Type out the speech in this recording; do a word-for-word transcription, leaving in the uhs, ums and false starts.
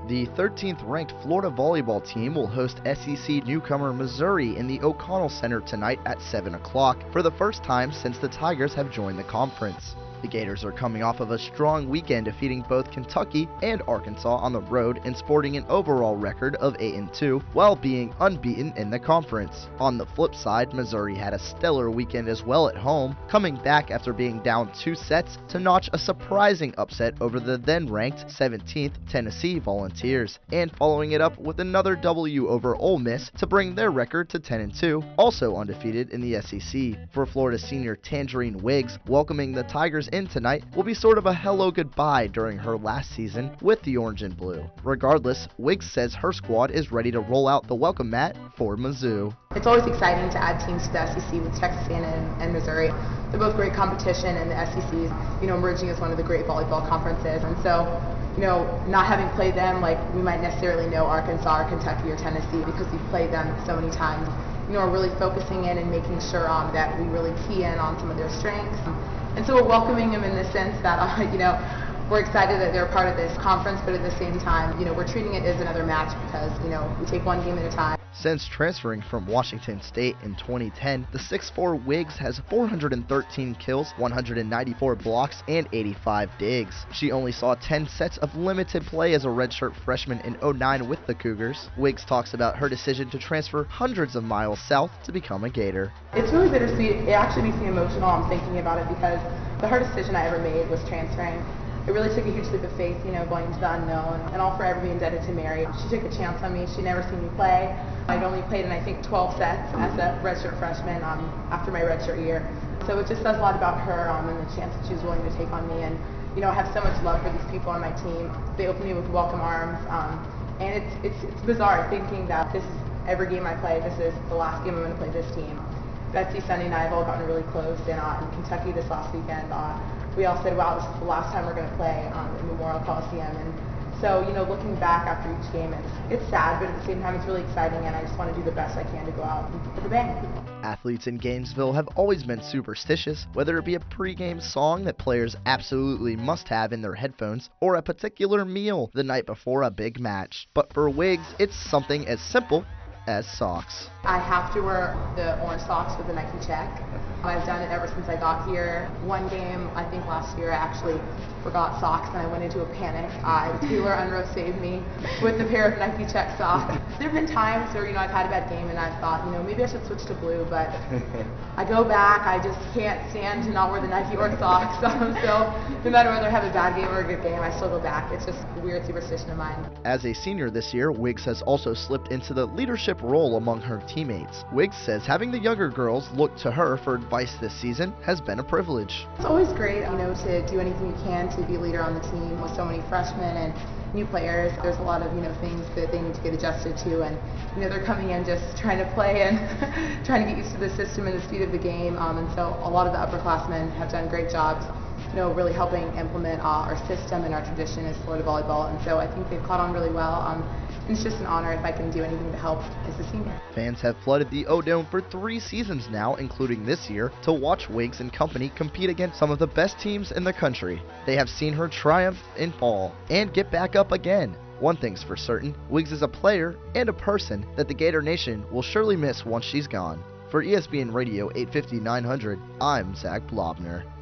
The thirteenth ranked Florida volleyball team will host S E C newcomer Missouri in the O'Connell Center tonight at seven o'clock for the first time since the Tigers have joined the conference. The Gators are coming off of a strong weekend defeating both Kentucky and Arkansas on the road and sporting an overall record of eight and two while being unbeaten in the conference. On the flip side, Missouri had a stellar weekend as well at home, coming back after being down two sets to notch a surprising upset over the then-ranked seventeenth Tennessee Volunteers, and following it up with another W over Ole Miss to bring their record to ten and two, also undefeated in the S E C. For Florida senior Tangerine Wiggs, welcoming the Tigers in tonight will be sort of a hello goodbye during her last season with the Orange and Blue. Regardless, Wiggs says her squad is ready to roll out the welcome mat for Mizzou. It's always exciting to add teams to the S E C with Texas A and M and, and Missouri. They're both great competition, and the S E C is, you know, emerging as one of the great volleyball conferences. And so, you know, not having played them like we might necessarily know Arkansas or Kentucky or Tennessee because we've played them so many times, you know, we're really focusing in and making sure um, that we really key in on some of their strengths. And so we're welcoming them in the sense that, uh, you know, we're excited that they're part of this conference, but at the same time, you know, we're treating it as another match because, you know, we take one game at a time. Since transferring from Washington State in twenty ten, the six foot four Wiggs has four hundred thirteen kills, one hundred ninety-four blocks, and eighty-five digs. She only saw ten sets of limited play as a redshirt freshman in oh nine with the Cougars. Wiggs talks about her decision to transfer hundreds of miles south to become a Gator. It's really bittersweet. It actually makes me emotional. I'm thinking about it because the hardest decision I ever made was transferring. It really took a huge leap of faith, you know, going to the unknown, and I'll forever be indebted to Mary. She took a chance on me. She'd never seen me play. I'd only played in, I think, twelve sets as a redshirt freshman um, after my redshirt year. So it just says a lot about her um, and the chance that she was willing to take on me. And, you know, I have so much love for these people on my team. They open me with welcome arms. Um, and it's, it's, it's bizarre thinking that this is every game I play, this is the last game I'm going to play this team. Betsy, Sunday, and I have all gotten really close. And uh, in Kentucky this last weekend, uh, we all said, wow, this is the last time we're going to play um, in Memorial Coliseum. And so, you know, looking back after each game, it's, it's sad, but at the same time, it's really exciting, and I just want to do the best I can to go out with a bang. Athletes in Gainesville have always been superstitious, whether it be a pregame song that players absolutely must have in their headphones, or a particular meal the night before a big match. But for Wiggs, it's something as simple as socks. I have to wear the orange socks with the Nike check. I've done it ever since I got here. One game, I think last year, I actually forgot socks and I went into a panic. Uh, Taylor Unruh saved me with the pair of Nike check socks. There have been times where, you know, I've had a bad game and I've thought, you know, maybe I should switch to blue, but I go back, I just can't stand to not wear the Nike or socks. Um, so no matter whether I have a bad game or a good game, I still go back. It's just a weird superstition of mine. As a senior this year, Wiggs has also slipped into the leadership role among her teammates. Wiggs says having the younger girls look to her for advice this season has been a privilege. It's always great, you know, to do anything you can to be a leader on the team with so many freshmen and new players. There's a lot of, you know, things that they need to get adjusted to, and, you know, they're coming in just trying to play and trying to get used to the system and the speed of the game, um, and so a lot of the upperclassmen have done great jobs, you know, really helping implement uh, our system and our tradition as Florida volleyball, and so I think they've caught on really well. Um, and it's just an honor if I can do anything to help as a senior. Fans have flooded the O-Dome for three seasons now, including this year, to watch Wiggs and company compete against some of the best teams in the country. They have seen her triumph and fall, and get back up again. One thing's for certain, Wiggs is a player and a person that the Gator Nation will surely miss once she's gone. For E S P N Radio eight fifty nine hundred, I'm Zach Blobner.